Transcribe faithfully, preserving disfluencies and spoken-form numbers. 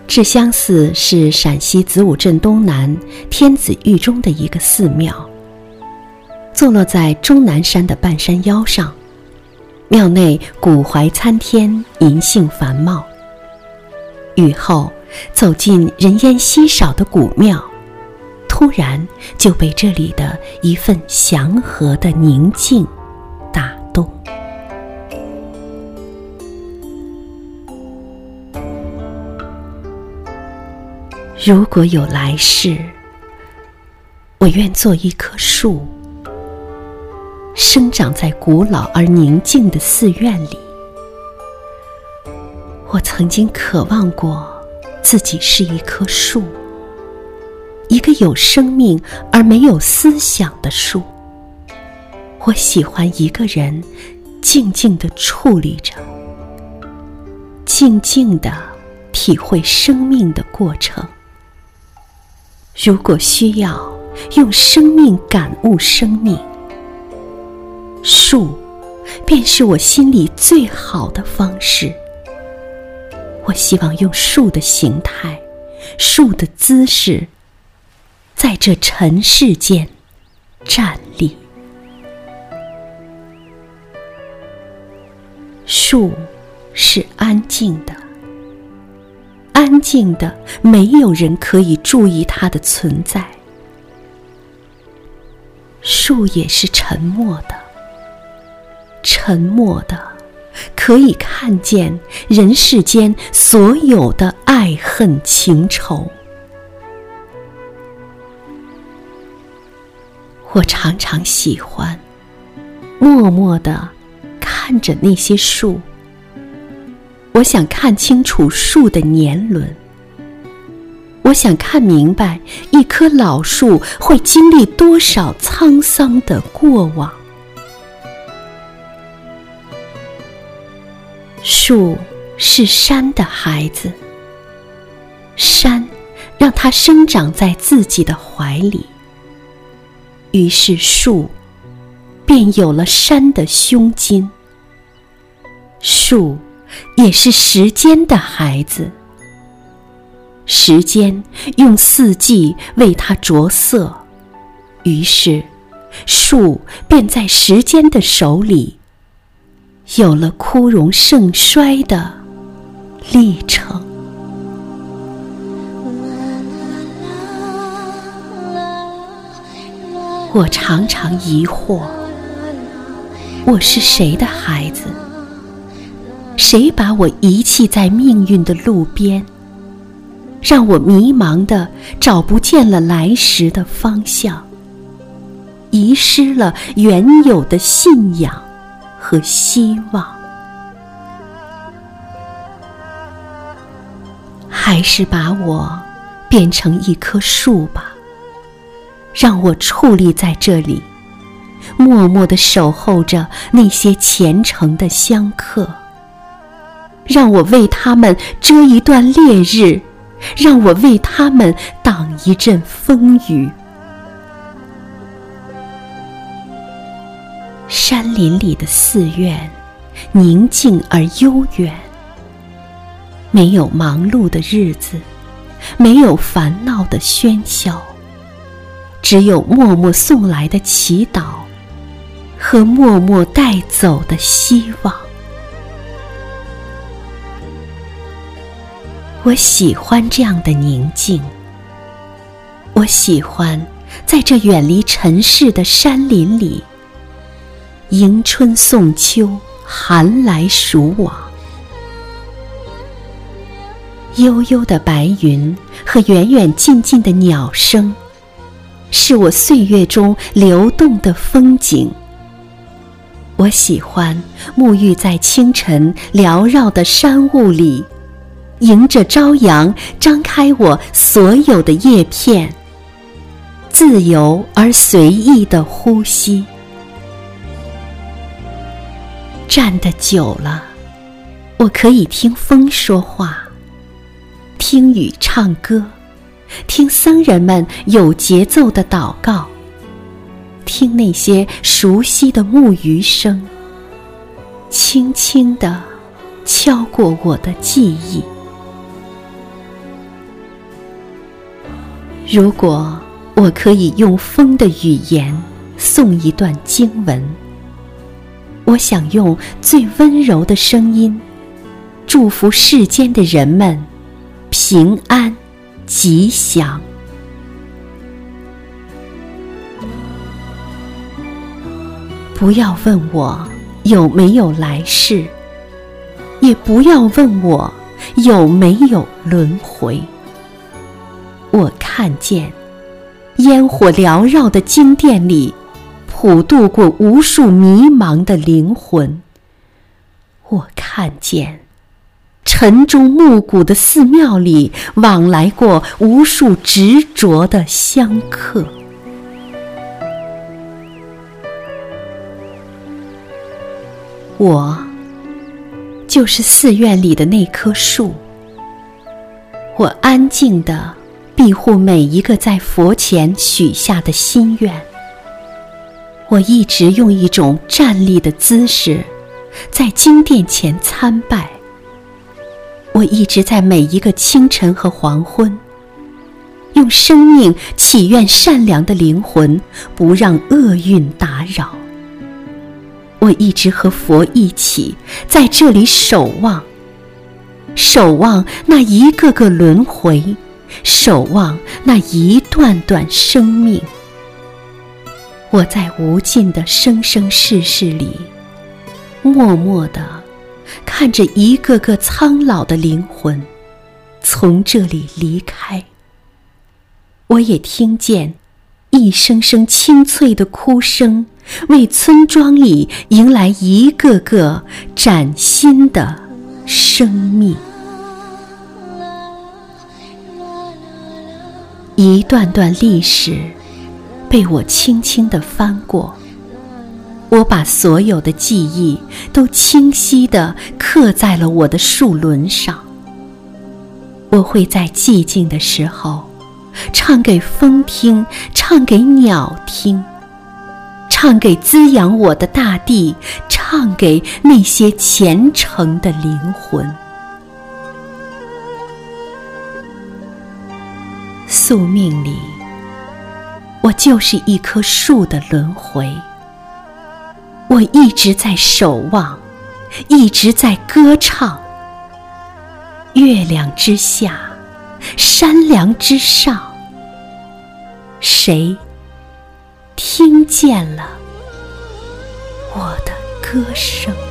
智香寺是陕西子午镇东南天子峪中的一个寺庙，坐落在终南山的半山腰上。庙内古槐参天，银杏繁茂。雨后走进人烟稀少的古庙，突然就被这里的一份祥和的宁静打动。如果有来世，我愿做一棵树，生长在古老而宁静的寺院里。我曾经渴望过自己是一棵树，一个有生命而没有思想的树。我喜欢一个人静静地矗立着，静静地体会生命的过程。如果需要用生命感悟生命，树便是我心里最好的方式。我希望用树的形态，树的姿势，在这尘世间站立。树是安静的，安静的，没有人可以注意它的存在。树也是沉默的，沉默的，可以看见人世间所有的爱恨情仇。我常常喜欢默默地看着那些树，我想看清楚树的年轮，我想看明白一棵老树会经历多少沧桑的过往。树是山的孩子，山让它生长在自己的怀里，于是树便有了山的胸襟。树也是时间的孩子，时间用四季为它着色，于是树便在时间的手里有了枯荣盛衰的历程。我常常疑惑，我是谁的孩子？谁把我遗弃在命运的路边，让我迷茫地找不见了来时的方向，遗失了原有的信仰和希望？还是把我变成一棵树吧，让我矗立在这里，默默地守候着那些虔诚的香客，让我为他们遮一段烈日，让我为他们挡一阵风雨。山林里的寺院宁静而悠远，没有忙碌的日子，没有烦恼的喧嚣，只有默默送来的祈祷和默默带走的希望。我喜欢这样的宁静，我喜欢在这远离尘世的山林里，迎春送秋，寒来暑往。悠悠的白云和远远近近的鸟声，是我岁月中流动的风景。我喜欢沐浴在清晨缭绕的山雾里，迎着朝阳张开我所有的叶片，自由而随意地呼吸。站得久了，我可以听风说话，听雨唱歌，听僧人们有节奏的祷告，听那些熟悉的木鱼声，轻轻地敲过我的记忆。 如果我可以用风的语言诵一段经文，我想用最温柔的声音祝福世间的人们平安吉祥。不要问我有没有来世，也不要问我有没有轮回。我看见烟火缭绕的经殿里普渡过无数迷茫的灵魂，我看见晨钟暮鼓的寺庙里往来过无数执着的香客。我就是寺院里的那棵树，我安静地庇护每一个在佛前许下的心愿。我一直用一种站立的姿势在经殿前参拜，我一直在每一个清晨和黄昏用生命祈愿善良的灵魂不让厄运打扰。我一直和佛一起在这里守望，守望那一个个轮回，守望那一段段生命。我在无尽的生生世世里默默地看着一个个苍老的灵魂从这里离开，我也听见一声声清脆的哭声为村庄里迎来一个个崭新的生命。一段段历史被我轻轻地翻过，我把所有的记忆都清晰地刻在了我的树轮上。我会在寂静的时候唱给风听，唱给鸟听，唱给滋养我的大地，唱给那些虔诚的灵魂。宿命里，我就是一棵树的轮回，我一直在守望，一直在歌唱。月亮之下，山梁之上，谁听见了我的歌声？